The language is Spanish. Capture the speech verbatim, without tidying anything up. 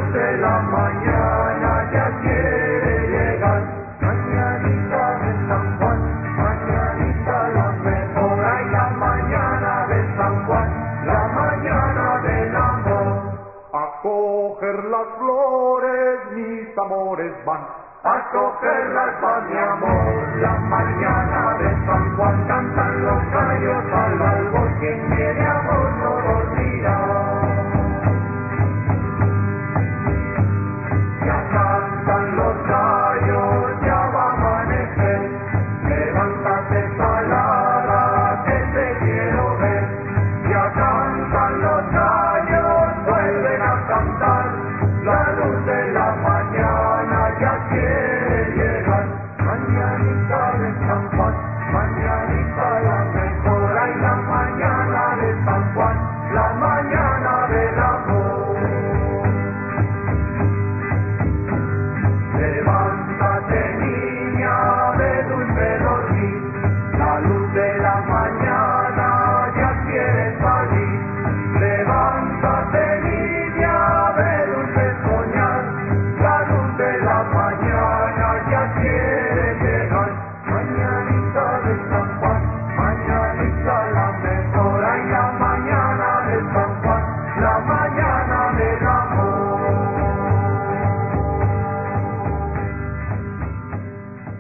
de la mañana ya quiere llegar. Mañanita de San Juan, mañanita la mejor. Ay, la mañana de San Juan, la mañana del amor. A coger las flores mis amores van, a cogerlas va mi amor. La mañana de San Juan cantan los gallos al albor. Quien tiene amor